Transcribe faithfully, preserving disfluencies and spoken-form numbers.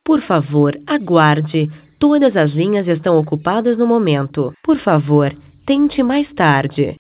Por favor, aguarde. Todas as linhas estão ocupadas no momento. Por favor, tente mais tarde.